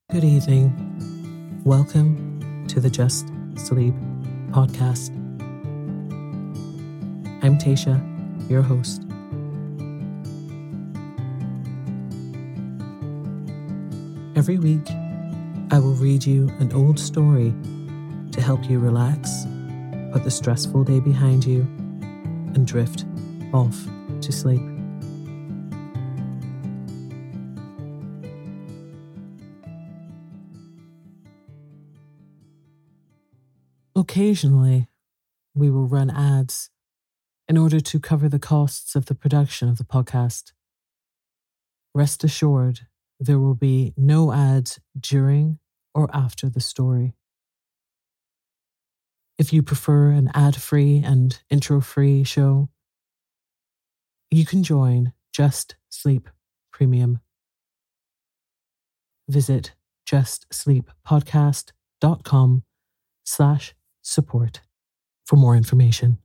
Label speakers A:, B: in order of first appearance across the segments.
A: Good evening. Welcome to the Just Sleep podcast. I'm Tasha, your host. Every week, I will read you an old story to help you relax, put the stressful day behind you, and drift off to sleep. Occasionally, we will run ads in order to cover the costs of the production of the podcast. Rest assured, there will be no ads during or after the story. If you prefer an ad-free and intro-free show, you can join Just Sleep Premium. Visit justsleeppodcast.com/support for more information.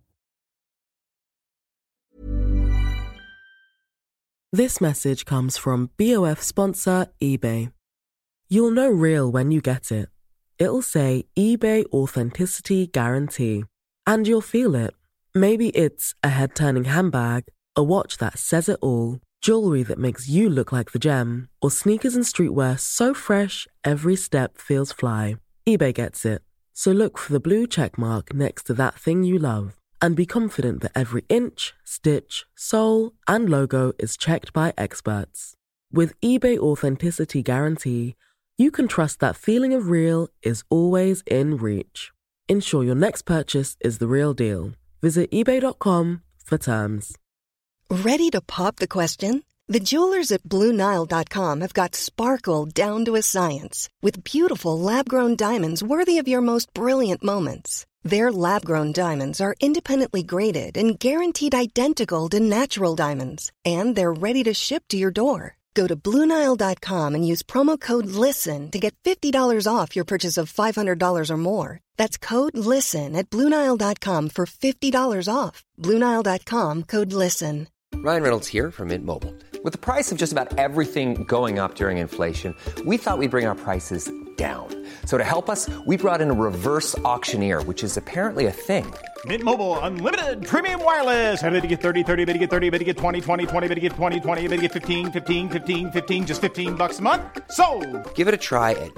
B: This message comes from BOF sponsor eBay. You'll know real when you get it. It'll say eBay Authenticity Guarantee. And you'll feel it. Maybe it's a head-turning handbag, a watch that says it all, jewelry that makes you look like the gem, or sneakers and streetwear so fresh every step feels fly. eBay gets it. So look for the blue check mark next to that thing you love and be confident that every inch, stitch, sole, and logo is checked by experts. With eBay Authenticity Guarantee, you can trust that feeling of real is always in reach. Ensure your next purchase is the real deal. Visit ebay.com for terms.
C: Ready to pop the question? The jewelers at BlueNile.com have got sparkle down to a science with beautiful lab-grown diamonds worthy of your most brilliant moments. Their lab-grown diamonds are independently graded and guaranteed identical to natural diamonds, and they're ready to ship to your door. Go to BlueNile.com and use promo code LISTEN to get $50 off your purchase of $500 or more. That's code LISTEN at BlueNile.com for $50 off. BlueNile.com, code LISTEN.
D: Ryan Reynolds here from Mint Mobile. With the price of just about everything going up during inflation, we thought we'd bring our prices down. So to help us, we brought in a reverse auctioneer, which is apparently a thing.
E: Mint Mobile Unlimited Premium Wireless. How to get 30, 30, bit to get 30, bit to get 20, 20, 20, bit to get 20, 20, bit to get 15, 15, 15, 15, just $15 a month? Sold!
D: Give it a try at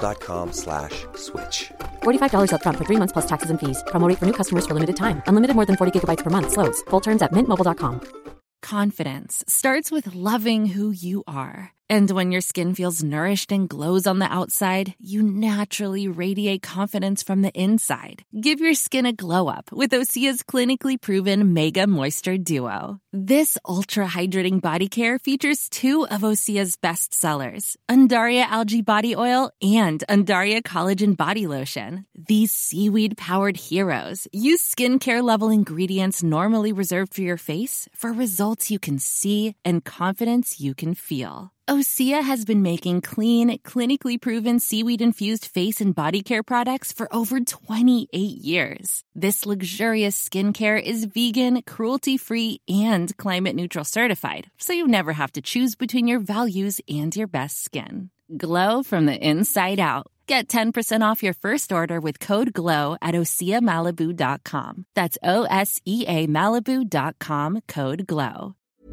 D: mintmobile.com/switch.
F: $45 up front for 3 months plus taxes and fees. Promo rate for new customers for limited time. Unlimited more than 40 gigabytes per month. Slows full terms at mintmobile.com.
G: Confidence starts with loving who you are. And when your skin feels nourished and glows on the outside, you naturally radiate confidence from the inside. Give your skin a glow up with Osea's clinically proven Mega Moisture Duo. This ultra-hydrating body care features 2 of Osea's best sellers, Undaria Algae Body Oil and Undaria Collagen Body Lotion. These seaweed-powered heroes use skincare-level ingredients normally reserved for your face for results you can see and confidence you can feel. Osea has been making clean, clinically proven seaweed-infused face and body care products for over 28 years. This luxurious skincare is vegan, cruelty-free, and climate-neutral certified, so you never have to choose between your values and your best skin. Glow from the inside out. Get 10% off your first order with code GLOW at OseaMalibu.com. That's OSEA Malibu.com, code GLOW.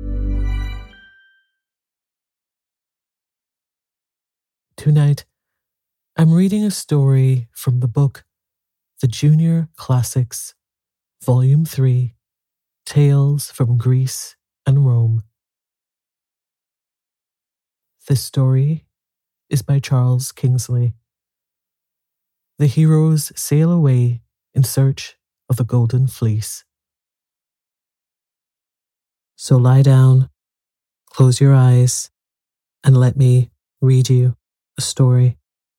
A: Tonight, I'm reading a story from the book The Junior Classics, Volume 3, Tales from Greece and Rome. This story is by Charles Kingsley. The heroes sail away in search of the Golden Fleece. So lie down, close your eyes, and let me read you a story.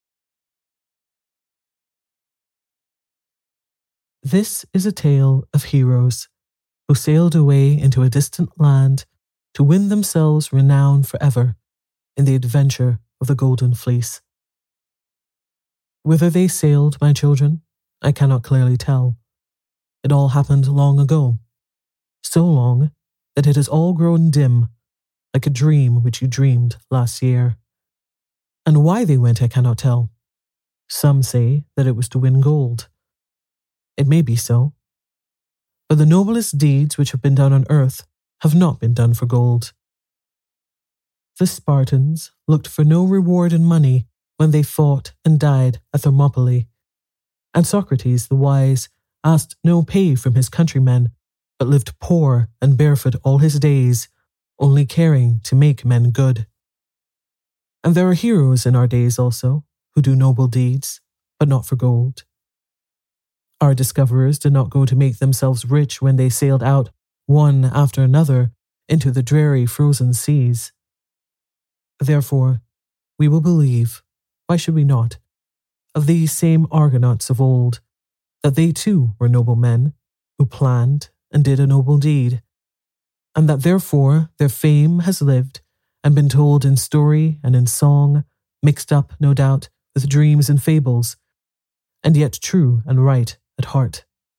A: This is a tale of heroes who sailed away into a distant land to win themselves renown forever in the adventure of the Golden Fleece. Whither they sailed, my children, I cannot clearly tell. It all happened long ago, so long that it has all grown dim, like a dream which you dreamed last year. And why they went I cannot tell. Some say that it was to win gold. It may be so. But the noblest deeds which have been done on earth have not been done for gold. The Spartans looked for no reward in money when they fought and died at Thermopylae, and Socrates the wise asked no pay from his countrymen, but lived poor and barefoot all his days, only caring to make men good. And there are heroes in our days also, who do noble deeds, but not for gold. Our discoverers did not go to make themselves rich when they sailed out, one after another, into the dreary frozen seas. Therefore, we will believe, why should we not, of these same Argonauts of old, that they too were noble men, who planned and did a noble deed, and that therefore their fame has lived and been told in story and in song, mixed up, no doubt, with dreams and fables, and yet true and right at heart.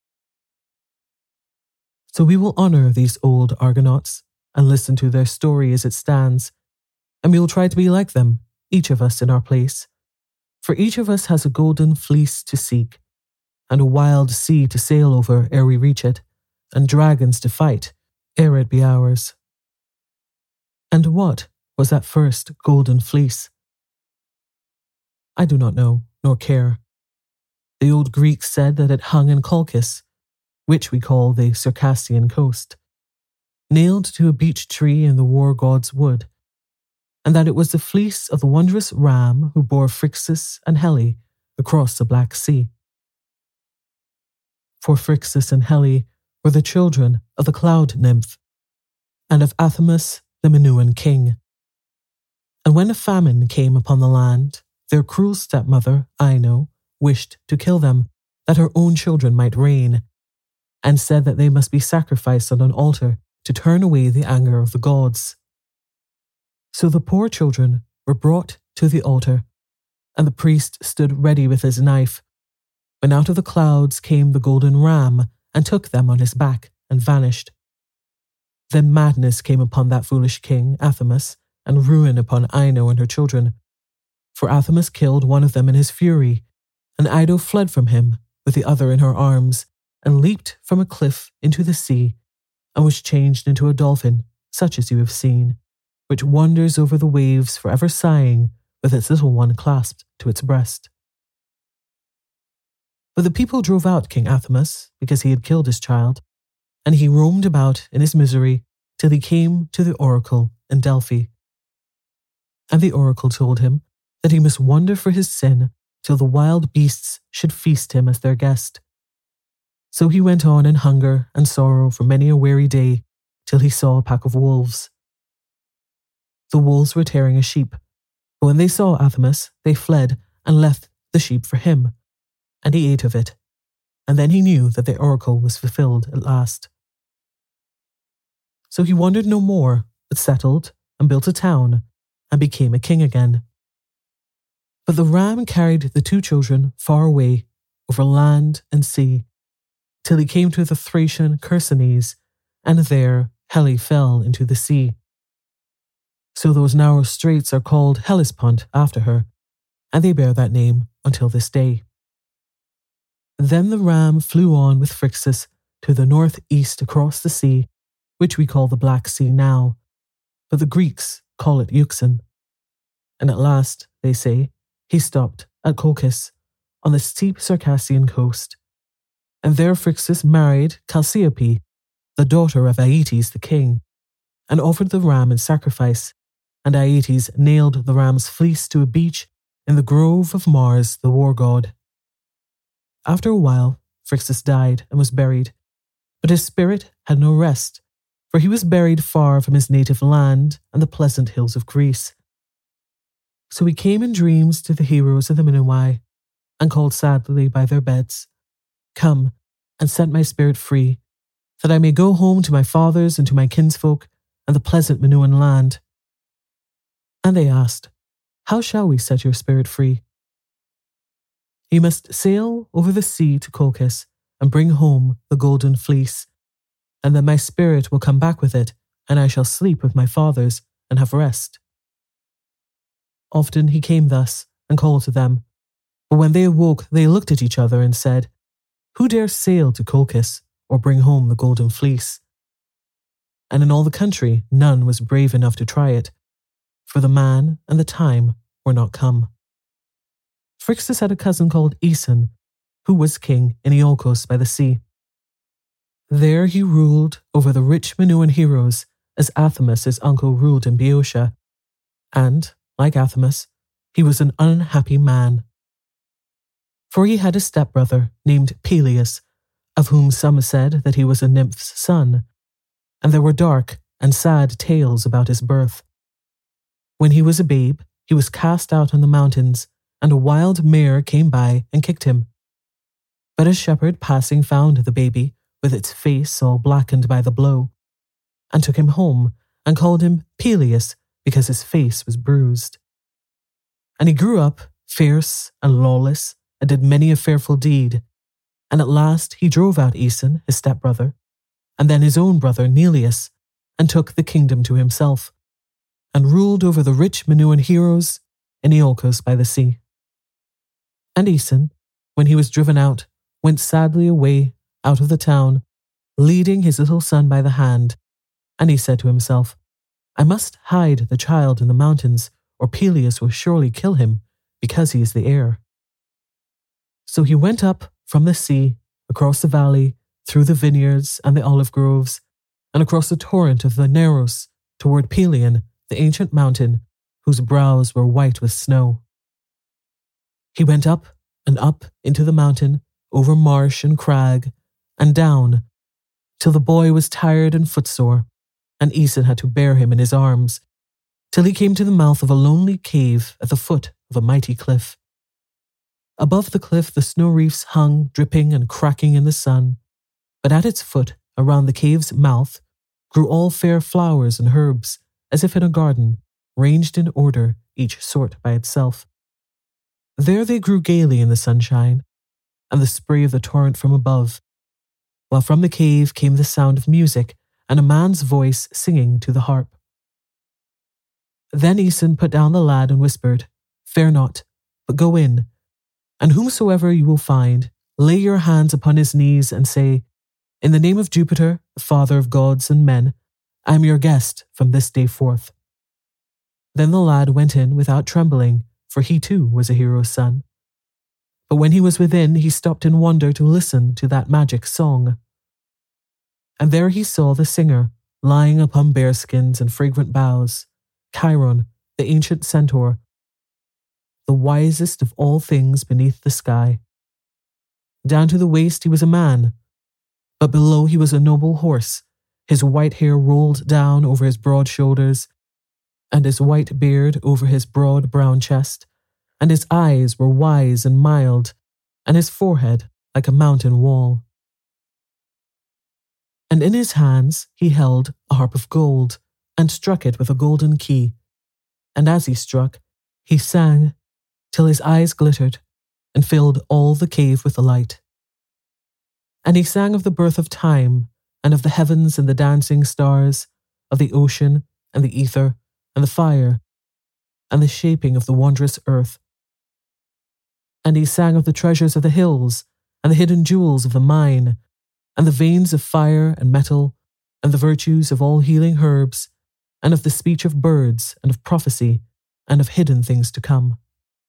A: So we will honor these old Argonauts and listen to their story as it stands, and we will try to be like them, each of us in our place, for each of us has a golden fleece to seek, and a wild sea to sail over ere we reach it, and dragons to fight ere it be ours. And what was that first golden fleece? I do not know, nor care. The old Greeks said that it hung in Colchis, which we call the Circassian coast, nailed to a beech tree in the war god's wood, and that it was the fleece of the wondrous ram who bore Phrixus and Helle across the Black Sea. For Phrixus and Helle were the children of the cloud nymph, and of Athamas the Minuan king. And when a famine came upon the land, their cruel stepmother, Ino, wished to kill them, that her own children might reign, and said that they must be sacrificed on an altar to turn away the anger of the gods. So the poor children were brought to the altar, and the priest stood ready with his knife, when out of the clouds came the golden ram, and took them on his back, and vanished. Then madness came upon that foolish king, Athamas, and ruin upon Ino and her children. For Athamas killed one of them in his fury, and Ino fled from him with the other in her arms, and leaped from a cliff into the sea, and was changed into a dolphin, such as you have seen, which wanders over the waves forever sighing, with its little one clasped to its breast. But the people drove out King Athamas, because he had killed his child, and he roamed about in his misery till he came to the oracle in Delphi. And the oracle told him that he must wander for his sin till the wild beasts should feast him as their guest. So he went on in hunger and sorrow for many a weary day, till he saw a pack of wolves. The wolves were tearing a sheep, but when they saw Athamas, they fled and left the sheep for him, and he ate of it, and then he knew that the oracle was fulfilled at last. So he wandered no more, but settled and built a town, and became a king again. But the ram carried the two children far away, over land and sea, till he came to the Thracian Chersonese, and there Helle fell into the sea. So those narrow straits are called Hellespont after her, and they bear that name until this day. Then the ram flew on with Phrixus to the northeast across the sea, which we call the Black Sea now, but the Greeks call it Euxine. And at last, they say, he stopped at Colchis, on the steep Circassian coast. And there Phrixus married Chalciope, the daughter of Aeetes the king, and offered the ram in sacrifice, and Aeetes nailed the ram's fleece to a beech in the grove of Mars, the war god. After a while, Phrixus died and was buried, but his spirit had no rest, for he was buried far from his native land and the pleasant hills of Greece. So he came in dreams to the heroes of the Minuai, and called sadly by their beds, "Come, and set my spirit free, that I may go home to my fathers and to my kinsfolk and the pleasant Minuan land." And they asked, "How shall we set your spirit free?" "You must sail over the sea to Colchis and bring home the golden fleece, and then my spirit will come back with it, and I shall sleep with my fathers and have rest." Often he came thus and called to them. But when they awoke, they looked at each other and said, "Who dares sail to Colchis or bring home the golden fleece?" And in all the country none was brave enough to try it, for the man and the time were not come. Phrixus had a cousin called Aeson, who was king in Iolcos by the sea. There he ruled over the rich Minoan heroes as Athamas his uncle ruled in Boeotia, and, like Athamas, he was an unhappy man. For he had a stepbrother named Peleus, of whom some said that he was a nymph's son, and there were dark and sad tales about his birth. When he was a babe, he was cast out on the mountains, and a wild mare came by and kicked him. But a shepherd passing found the baby, with its face all blackened by the blow, and took him home and called him Peleus because his face was bruised. And he grew up fierce and lawless, and did many a fearful deed, and at last he drove out Aeson, his stepbrother, and then his own brother Neleus, and took the kingdom to himself, and ruled over the rich Minoan heroes in Iolcos by the sea. And Aeson, when he was driven out, went sadly away out of the town, leading his little son by the hand, and he said to himself, "I must hide the child in the mountains, or Peleus will surely kill him, because he is the heir." So he went up from the sea, across the valley, through the vineyards and the olive groves, and across the torrent of the Naros, toward Pelion, the ancient mountain, whose brows were white with snow. He went up and up into the mountain, over marsh and crag, and down, till the boy was tired and footsore, and Aeson had to bear him in his arms, till he came to the mouth of a lonely cave at the foot of a mighty cliff. Above the cliff the snow wreaths hung, dripping and cracking in the sun, but at its foot, around the cave's mouth, grew all fair flowers and herbs, as if in a garden, ranged in order, each sort by itself. There they grew gaily in the sunshine, and the spray of the torrent from above, while from the cave came the sound of music and a man's voice singing to the harp. Then Aeson put down the lad and whispered, "Fear not, but go in, and whomsoever you will find, lay your hands upon his knees and say, 'In the name of Jupiter, the father of gods and men, I am your guest from this day forth.'" Then the lad went in without trembling, for he too was a hero's son. But when he was within, he stopped in wonder to listen to that magic song. And there he saw the singer, lying upon bearskins and fragrant boughs, Chiron, the ancient centaur, the wisest of all things beneath the sky. Down to the waist he was a man, but below he was a noble horse, his white hair rolled down over his broad shoulders, and his white beard over his broad brown chest, and his eyes were wise and mild, and his forehead like a mountain wall. And in his hands he held a harp of gold, and struck it with a golden key, and as he struck, he sang, till his eyes glittered, and filled all the cave with light. And he sang of the birth of time, and of the heavens and the dancing stars, of the ocean and the ether and the fire, and the shaping of the wondrous earth. And he sang of the treasures of the hills, and the hidden jewels of the mine, and the veins of fire and metal, and the virtues of all healing herbs, and of the speech of birds, and of prophecy, and of hidden things to come.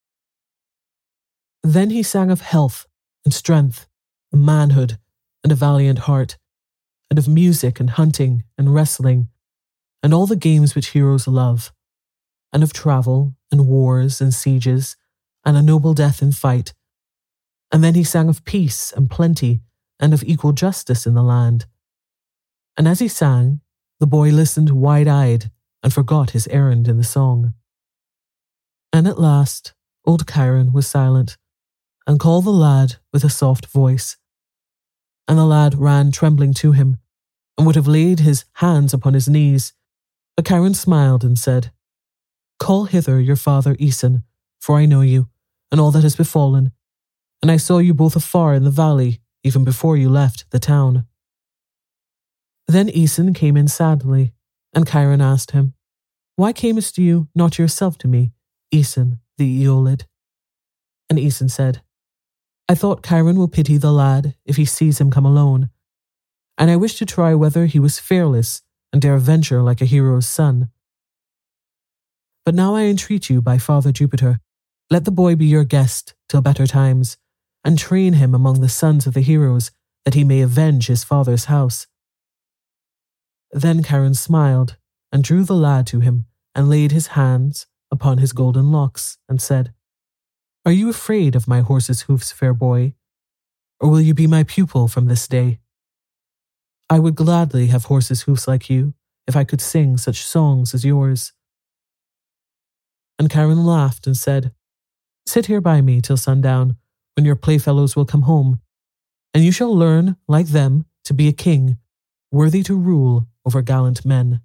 A: Then he sang of health and strength, and manhood, and a valiant heart, and of music and hunting and wrestling, and all the games which heroes love, and of travel and wars and sieges, and a noble death in fight. And then he sang of peace and plenty, and of equal justice in the land. And as he sang, the boy listened wide-eyed and forgot his errand in the song. And at last, old Chiron was silent, and called the lad with a soft voice. And the lad ran trembling to him, and would have laid his hands upon his knees. But Chiron smiled and said, "Call hither your father Aeson, for I know you, and all that has befallen, and I saw you both afar in the valley, even before you left the town." Then Aeson came in sadly, and Chiron asked him, "Why camest you not yourself to me, Æson the Aeolid. And Æson said, I thought Chiron will pity the lad if he sees him come alone, and I wish to try whether he was fearless and dare venture like a hero's son. But now I entreat you by Father Jupiter, let the boy be your guest till better times, and train him among the sons of the heroes, that he may avenge his father's house. Then Chiron smiled, and drew the lad to him, and laid his hands upon his golden locks, and said, Are you afraid of my horse's hoofs, fair boy? Or will you be my pupil from this day? I would gladly have horse's hoofs like you, if I could sing such songs as yours. And Chiron laughed and said, Sit here by me till sundown, when your playfellows will come home, and you shall learn, like them, to be a king, worthy to rule over gallant men.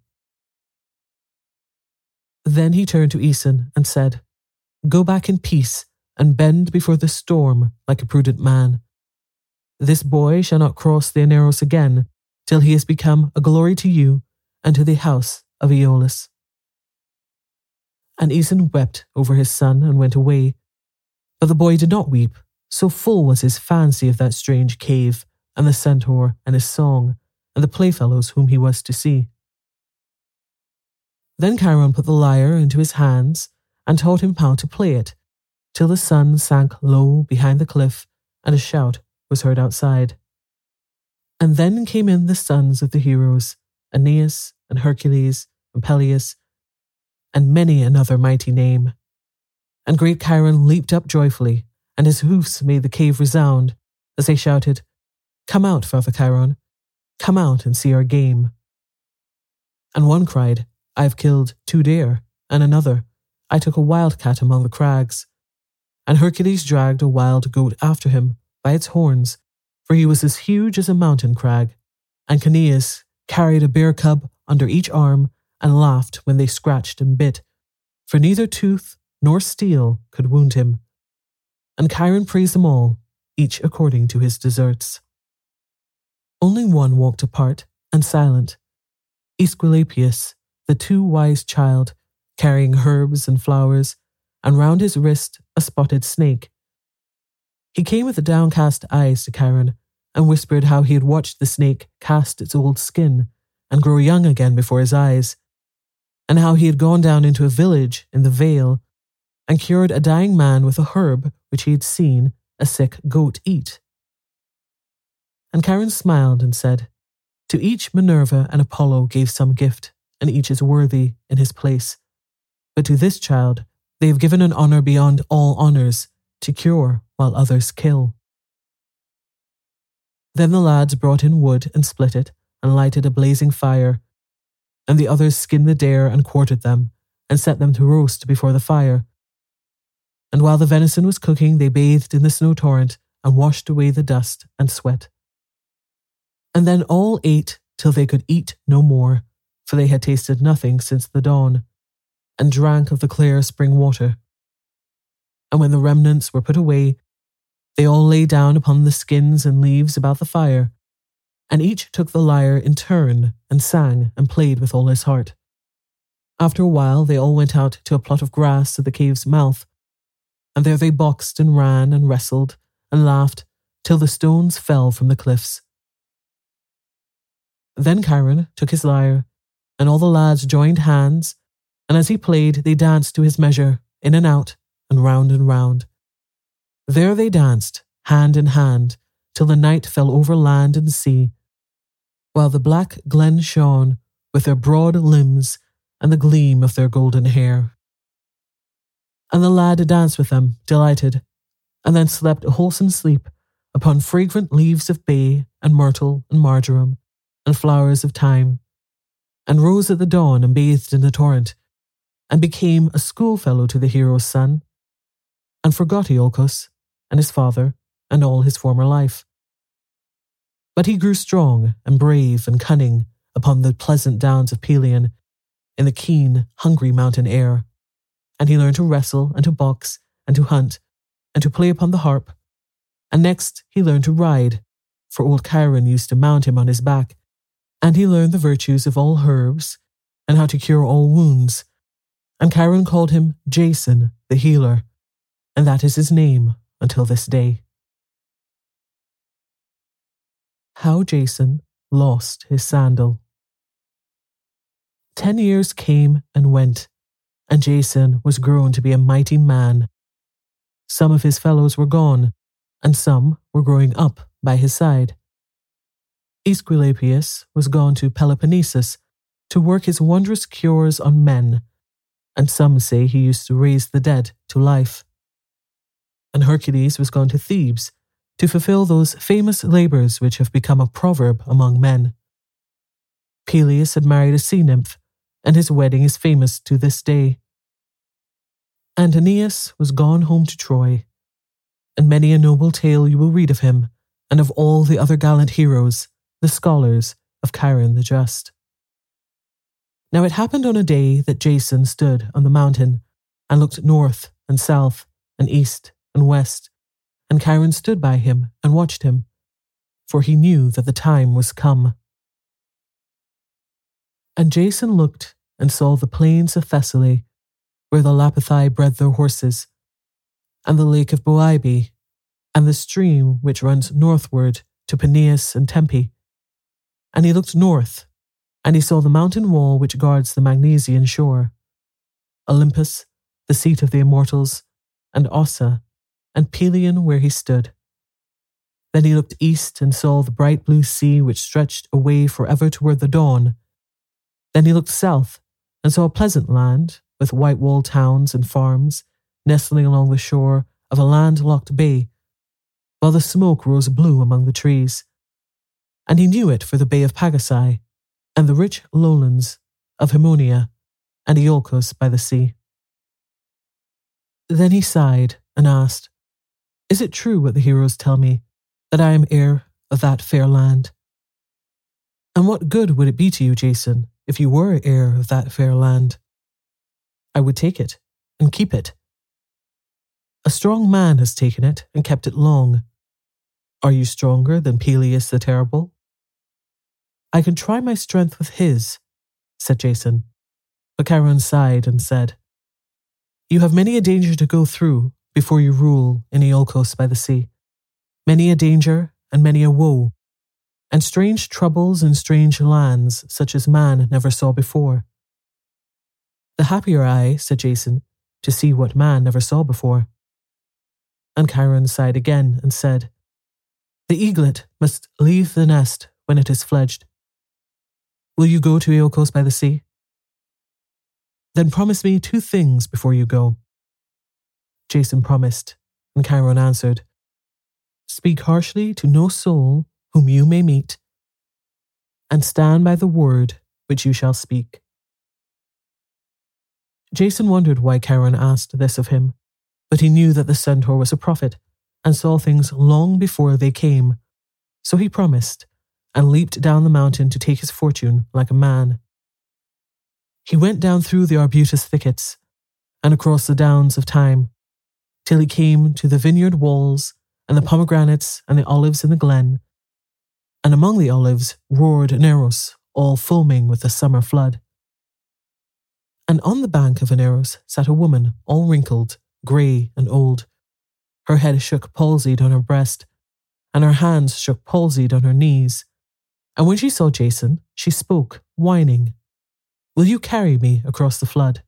A: Then he turned to Æson and said, Go back in peace, and bend before the storm like a prudent man. This boy shall not cross the Aneros again, till he has become a glory to you and to the house of Aeolus. And Æson wept over his son and went away. But the boy did not weep, so full was his fancy of that strange cave, and the centaur and his song, and the playfellows whom he was to see. Then Chiron put the lyre into his hands, and taught him how to play it, till the sun sank low behind the cliff, and a shout was heard outside. And then came in the sons of the heroes, Aeneas and Hercules and Peleus, and many another mighty name. And great Chiron leaped up joyfully, and his hoofs made the cave resound, as they shouted, Come out, Father Chiron, come out and see our game. And one cried, I have killed 2 deer, and another, I took a wildcat among the crags. And Hercules dragged a wild goat after him by its horns, for he was as huge as a mountain crag, and Caeneus carried a bear cub under each arm and laughed when they scratched and bit, for neither tooth nor steel could wound him. And Chiron praised them all, each according to his deserts. Only one walked apart and silent, Aesculapius, the too wise child, carrying herbs and flowers, and round his wrist a spotted snake. He came with downcast eyes to Chiron, and whispered how he had watched the snake cast its old skin and grow young again before his eyes, and how he had gone down into a village in the vale and cured a dying man with a herb which he had seen a sick goat eat. And Chiron smiled and said, To each Minerva and Apollo gave some gift, and each is worthy in his place. But to this child they have given an honour beyond all honours, to cure while others kill. Then the lads brought in wood and split it, and lighted a blazing fire, and the others skinned the deer and quartered them, and set them to roast before the fire. And while the venison was cooking, they bathed in the snow torrent, and washed away the dust and sweat. And then all ate till they could eat no more, for they had tasted nothing since the dawn, and drank of the clear spring water. And when the remnants were put away, they all lay down upon the skins and leaves about the fire, and each took the lyre in turn and sang and played with all his heart. After a while they all went out to a plot of grass at the cave's mouth, and there they boxed and ran and wrestled and laughed till the stones fell from the cliffs. Then Chiron took his lyre, and all the lads joined hands, and as he played they danced to his measure, in and out, and round and round. There they danced, hand in hand, till the night fell over land and sea, while the black glen shone with their broad limbs and the gleam of their golden hair. And the lad danced with them, delighted, and then slept a wholesome sleep upon fragrant leaves of bay and myrtle and marjoram and flowers of thyme, and rose at the dawn and bathed in the torrent, and became a schoolfellow to the hero's son, and forgot Iolcus and his father and all his former life. But he grew strong and brave and cunning upon the pleasant downs of Pelion, in the keen, hungry mountain air, and he learned to wrestle and to box and to hunt and to play upon the harp, and next he learned to ride, for old Chiron used to mount him on his back, and he learned the virtues of all herbs, and how to cure all wounds, and Charon called him Jason the healer, and that is his name until this day. How Jason lost his sandal. 10 years came and went, and Jason was grown to be a mighty man. Some of his fellows were gone, and some were growing up by his side. Aesculapius was gone to Peloponnesus to work his wondrous cures on men, and some say he used to raise the dead to life. And Hercules was gone to Thebes to fulfill those famous labours which have become a proverb among men. Peleus had married a sea nymph, and his wedding is famous to this day. And Aeneas was gone home to Troy, and many a noble tale you will read of him, and of all the other gallant heroes, the scholars of Chiron the Just. Now it happened on a day that Jason stood on the mountain and looked north and south and east and west, and Chiron stood by him and watched him, for he knew that the time was come. And Jason looked and saw the plains of Thessaly, where the Lapithae bred their horses, and the lake of Boibe, and the stream which runs northward to Peneus and Tempe. And he looked north, and he saw the mountain wall which guards the Magnesian shore, Olympus, the seat of the immortals, and Ossa, and Pelion where he stood. Then he looked east and saw the bright blue sea which stretched away forever toward the dawn. Then he looked south and saw a pleasant land with white-walled towns and farms nestling along the shore of a land-locked bay, while the smoke rose blue among the trees. And he knew it for the Bay of Pagasai and the rich lowlands of Haemonia and Iolcos by the sea. Then he sighed and asked, "Is it true what the heroes tell me, that I am heir of that fair land? And what good would it be to you, Jason, if you were heir of that fair land?" "I would take it and keep it. A strong man has taken it and kept it long. Are you stronger than Peleus the Terrible?" "I can try my strength with his," said Jason. But Chiron sighed and said, "You have many a danger to go through before you rule in Iolcos by the sea. Many a danger and many a woe, and strange troubles in strange lands such as man never saw before." "The happier I," said Jason, "to see what man never saw before." And Chiron sighed again and said, "The eaglet must leave the nest when it is fledged. Will you go to Iolcos by the sea? Then promise me 2 things before you go." Jason promised, and Chiron answered, "Speak harshly to no soul whom you may meet, and stand by the word which you shall speak." Jason wondered why Chiron asked this of him, but he knew that the centaur was a prophet and saw things long before they came, so he promised and leaped down the mountain to take his fortune like a man. He went down through the arbutus thickets and across the downs of thyme, till he came to the vineyard walls and the pomegranates and the olives in the glen, and among the olives roared Aneros, all foaming with the summer flood. And on the bank of Aneros sat a woman, all wrinkled, grey and old. Her head shook palsied on her breast, and her hands shook palsied on her knees. And when she saw Jason, she spoke, whining, "Will you carry me across the flood?"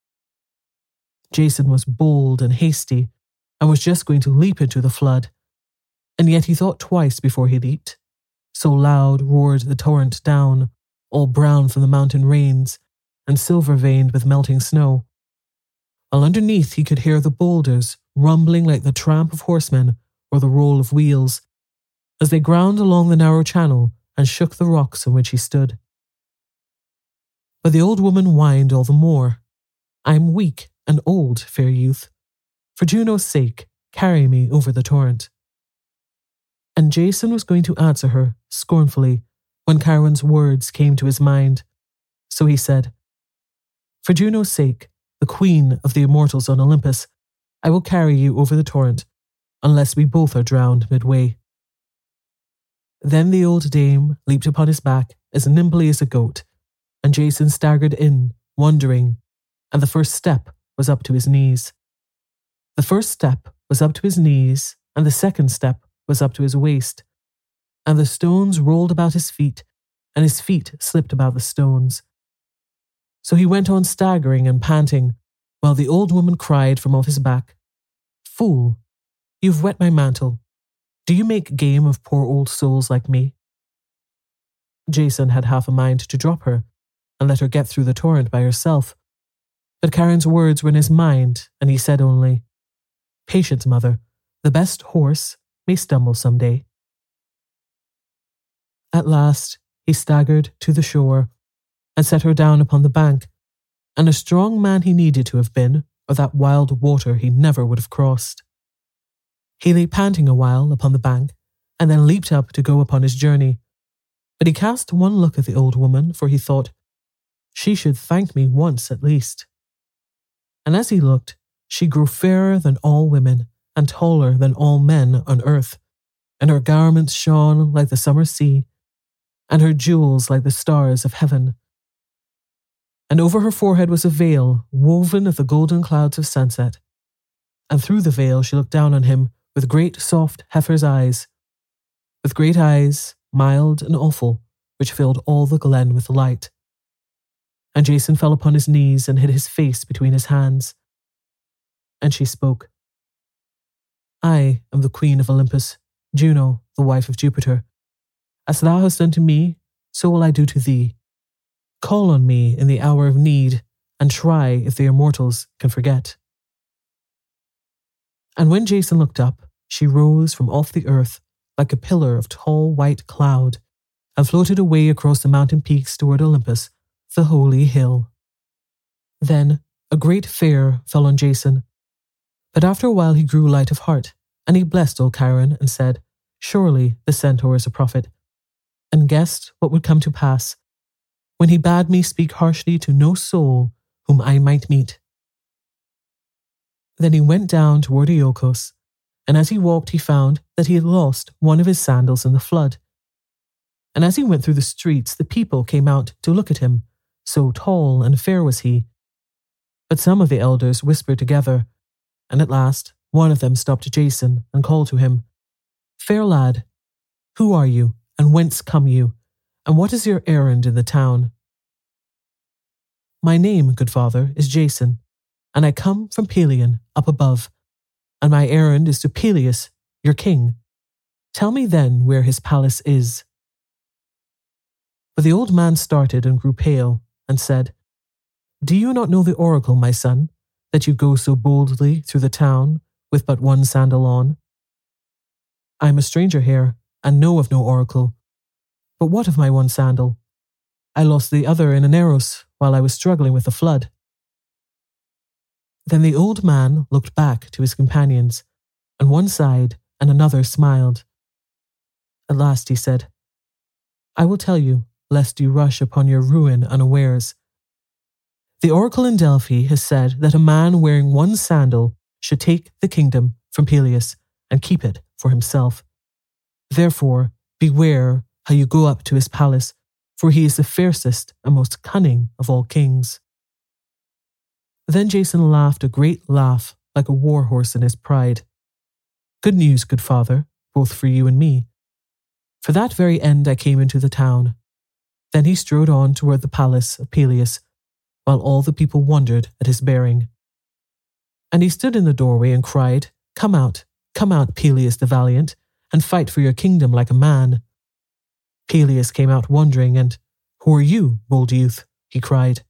A: Jason was bold and hasty, and was just going to leap into the flood, and yet he thought twice before he leaped. So loud roared the torrent down, all brown from the mountain rains, and silver-veined with melting snow, while underneath he could hear the boulders rumbling like the tramp of horsemen or the roll of wheels, as they ground along the narrow channel and shook the rocks on which he stood. But the old woman whined all the more, "I am weak and old, fair youth. For Juno's sake, carry me over the torrent." And Jason was going to answer her scornfully when Chiron's words came to his mind. So he said, "For Juno's sake, the queen of the immortals on Olympus, I will carry you over the torrent, unless we both are drowned midway." Then the old dame leaped upon his back as nimbly as a goat, and Jason staggered in, wondering, and the first step was up to his knees. The first step was up to his knees, and the second step was up to his waist, and the stones rolled about his feet, and his feet slipped about the stones. So he went on staggering and panting, while the old woman cried from off his back, "Fool, you've wet my mantle. Do you make game of poor old souls like me?" Jason had half a mind to drop her and let her get through the torrent by herself, but Karen's words were in his mind, and he said only, "Patience, mother. The best horse may stumble some day." At last, he staggered to the shore and set her down upon the bank, and a strong man he needed to have been, or that wild water he never would have crossed. He lay panting a while upon the bank, and then leaped up to go upon his journey. But he cast one look at the old woman, for he thought, "She should thank me once at least." And as he looked, she grew fairer than all women, and taller than all men on earth, and her garments shone like the summer sea, and her jewels like the stars of heaven. And over her forehead was a veil woven of the golden clouds of sunset, and through the veil she looked down on him with great soft heifer's eyes, with great eyes, mild and awful, which filled all the glen with light. And Jason fell upon his knees and hid his face between his hands. And she spoke, "I am the queen of Olympus, Juno, the wife of Jupiter. As thou hast done to me, so will I do to thee. Call on me in the hour of need, and try if the immortals can forget." And when Jason looked up, she rose from off the earth like a pillar of tall white cloud, and floated away across the mountain peaks toward Olympus, the holy hill. Then a great fear fell on Jason, but after a while he grew light of heart, and he blessed old Chiron and said, "Surely the centaur is a prophet," and guessed what would come to pass when he bade me speak harshly to no soul whom I might meet. Then he went down toward Iolcos, and as he walked he found that he had lost one of his sandals in the flood. And as he went through the streets, the people came out to look at him, so tall and fair was he. But some of the elders whispered together, and at last one of them stopped Jason and called to him, "Fair lad, who are you, and whence come you, and what is your errand in the town?" "My name, good father, is Jason, and I come from Pelion, up above, and my errand is to Peleus, your king. Tell me then where his palace is." But the old man started and grew pale, and said, "Do you not know the oracle, my son, that you go so boldly through the town with but one sandal on?" "I am a stranger here, and know of no oracle. But what of my one sandal? I lost the other in Aneros while I was struggling with the flood." Then the old man looked back to his companions, and one sighed and another smiled. At last he said, "I will tell you, lest you rush upon your ruin unawares. The oracle in Delphi has said that a man wearing one sandal should take the kingdom from Peleus and keep it for himself. Therefore, beware how you go up to his palace, for he is the fiercest and most cunning of all kings." Then Jason laughed a great laugh like a war horse in his pride. "Good news, good father, both for you and me. For that very end I came into the town." Then he strode on toward the palace of Peleus, while all the people wondered at his bearing. And he stood in the doorway and cried, come out, Peleus the valiant, and fight for your kingdom like a man." Peleus came out wondering, and, "Who are you, bold youth?" he cried.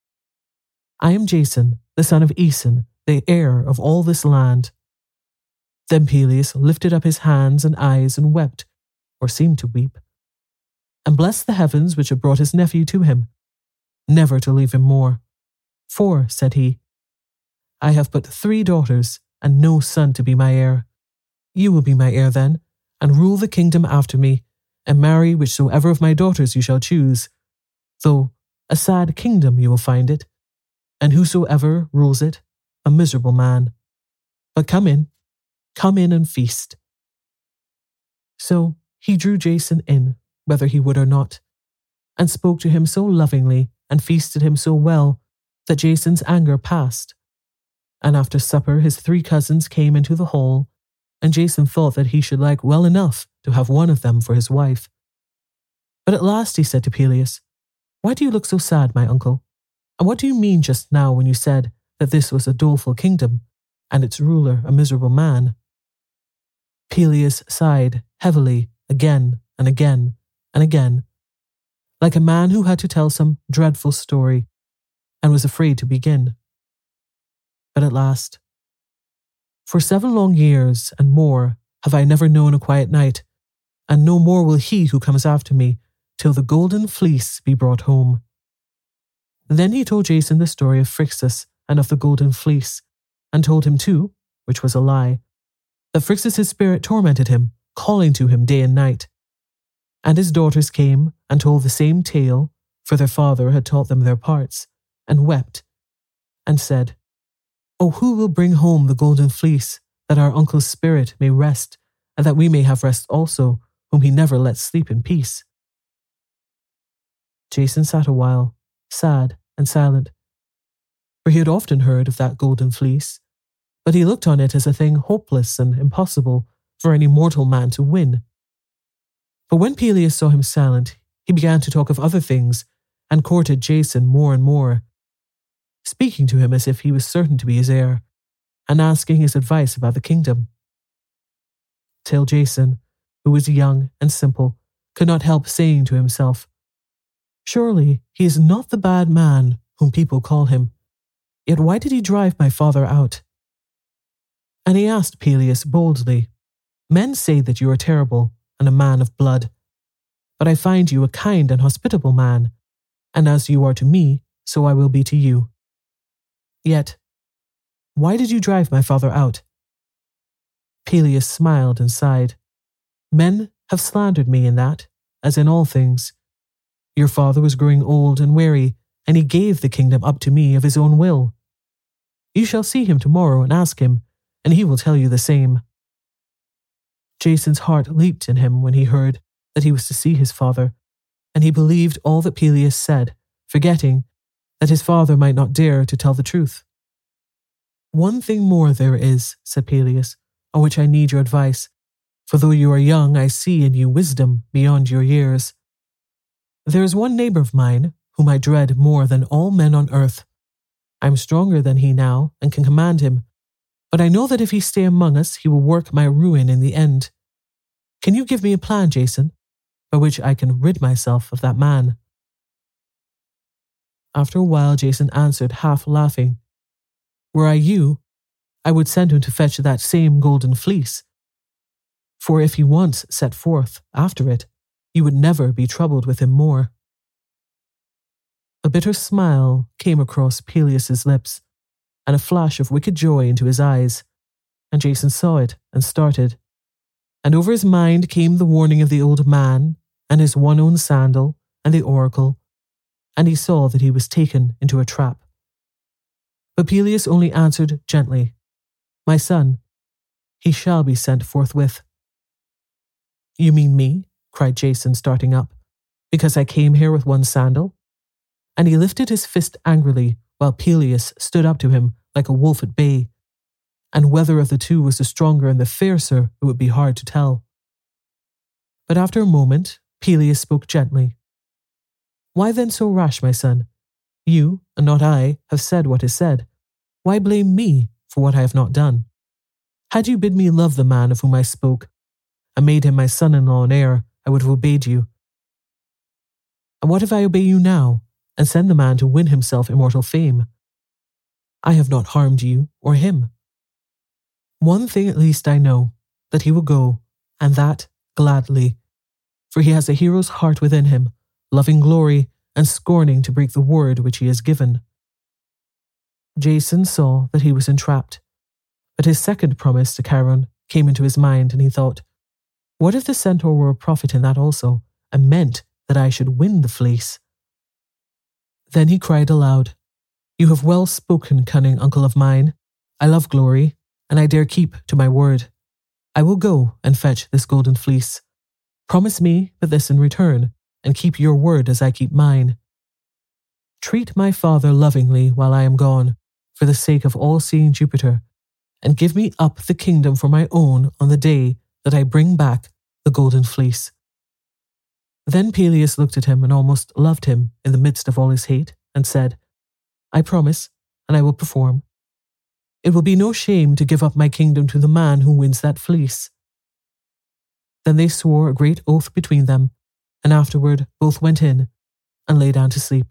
A: "I am Jason, the son of Aeson, the heir of all this land." Then Peleus lifted up his hands and eyes and wept, or seemed to weep, and blessed the heavens which had brought his nephew to him, never to leave him more. "For," said he, "I have but 3 daughters, and no son to be my heir. You will be my heir then, and rule the kingdom after me, and marry whichsoever of my daughters you shall choose, though a sad kingdom you will find it, and whosoever rules it, a miserable man. But come in and feast." So he drew Jason in, whether he would or not, and spoke to him so lovingly and feasted him so well that Jason's anger passed, and after supper his 3 cousins came into the hall, and Jason thought that he should like well enough to have one of them for his wife. But at last he said to Peleus, "Why do you look so sad, my uncle? And what do you mean just now when you said that this was a doleful kingdom, and its ruler a miserable man?" Peleus sighed heavily again and again and again, like a man who had to tell some dreadful story and was afraid to begin. But at last, "For 7 long years and more have I never known a quiet night, and no more will he who comes after me till the golden fleece be brought home." Then he told Jason the story of Phrixus and of the golden fleece, and told him too, which was a lie, that Phrixus' spirit tormented him, calling to him day and night. And his daughters came and told the same tale, for their father had taught them their parts, and wept, and said, "Oh, who will bring home the golden fleece, that our uncle's spirit may rest, and that we may have rest also, whom he never lets sleep in peace?" Jason sat a while, sad and silent, for he had often heard of that golden fleece, but he looked on it as a thing hopeless and impossible for any mortal man to win. But when Peleus saw him silent, he began to talk of other things and courted Jason more and more, speaking to him as if he was certain to be his heir, and asking his advice about the kingdom. Till Jason, who was young and simple, could not help saying to himself, "Surely he is not the bad man whom people call him. Yet why did he drive my father out?" And he asked Peleus boldly, "Men say that you are terrible and a man of blood, but I find you a kind and hospitable man, and as you are to me, so I will be to you. Yet, why did you drive my father out?" Peleus smiled and sighed. "Men have slandered me in that, as in all things. Your father was growing old and weary, and he gave the kingdom up to me of his own will. You shall see him tomorrow and ask him, and he will tell you the same." Jason's heart leaped in him when he heard that he was to see his father, and he believed all that Peleus said, forgetting that his father might not dare to tell the truth. "One thing more there is," said Peleus, "on which I need your advice, for though you are young, I see in you wisdom beyond your years. There is one neighbor of mine whom I dread more than all men on earth. I am stronger than he now and can command him, but I know that if he stay among us, he will work my ruin in the end. Can you give me a plan, Jason, by which I can rid myself of that man?" After a while, Jason answered, half laughing, "Were I you, I would send him to fetch that same golden fleece. For if he once set forth after it, you would never be troubled with him more." A bitter smile came across Peleus's lips, and a flash of wicked joy into his eyes, and Jason saw it and started. And over his mind came the warning of the old man, and his one own sandal, and the oracle, and he saw that he was taken into a trap. But Peleus only answered gently, "My son, he shall be sent forthwith." "You mean me?" cried Jason, starting up, "because I came here with one sandal?" And he lifted his fist angrily, while Peleus stood up to him like a wolf at bay, and whether of the two was the stronger and the fiercer it would be hard to tell. But after a moment, Peleus spoke gently. "Why then so rash, my son? You, and not I, have said what is said. Why blame me for what I have not done? Had you bid me love the man of whom I spoke, and made him my son-in-law and heir, I would have obeyed you. And what if I obey you now, and send the man to win himself immortal fame? I have not harmed you or him. One thing at least I know, that he will go, and that gladly, for he has a hero's heart within him, loving glory and scorning to break the word which he has given." Jason saw that he was entrapped, but his second promise to Charon came into his mind, and he thought, "What if the centaur were a prophet in that also, and meant that I should win the fleece?" Then he cried aloud, "You have well spoken, cunning uncle of mine. I love glory, and I dare keep to my word. I will go and fetch this golden fleece. Promise me but this in return, and keep your word as I keep mine." Treat my father lovingly while I am gone, for the sake of all-seeing Jupiter, and give me up the kingdom for my own on the day that I bring back the golden fleece." Then Peleus looked at him and almost loved him in the midst of all his hate, and said, "I promise, and I will perform. It will be no shame to give up my kingdom to the man who wins that fleece." Then they swore a great oath between them, and afterward both went in and lay down to sleep.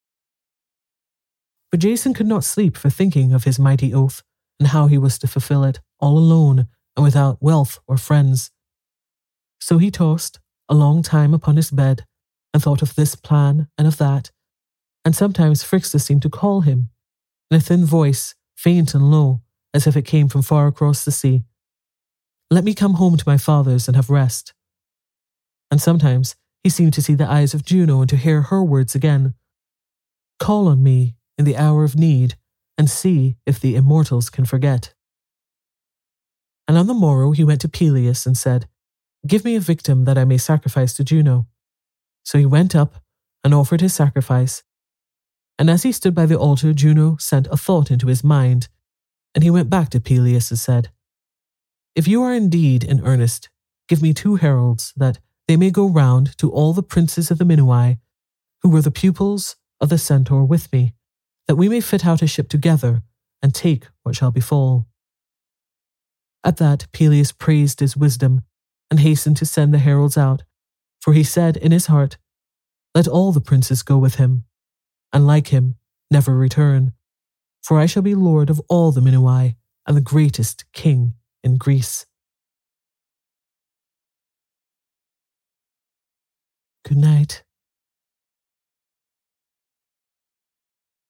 A: But Jason could not sleep for thinking of his mighty oath and how he was to fulfill it all alone and without wealth or friends. So he tossed a long time upon his bed and thought of this plan and of that, and sometimes Phrixus seemed to call him in a thin voice, faint and low, as if it came from far across the sea. "Let me come home to my fathers and have rest." And sometimes he seemed to see the eyes of Juno and to hear her words again. "Call on me in the hour of need, and see if the immortals can forget." And on the morrow he went to Peleus and said, "Give me a victim that I may sacrifice to Juno." So he went up and offered his sacrifice. And as he stood by the altar, Juno sent a thought into his mind, and he went back to Peleus and said, "If you are indeed in earnest, give me 2 heralds, that they may go round to all the princes of the Minuai, who were the pupils of the Centaur with me, that we may fit out a ship together and take what shall befall." At that Peleus praised his wisdom and hastened to send the heralds out, for he said in his heart, "Let all the princes go with him, and like him never return, for I shall be lord of all the Minuai and the greatest king in Greece." Good night.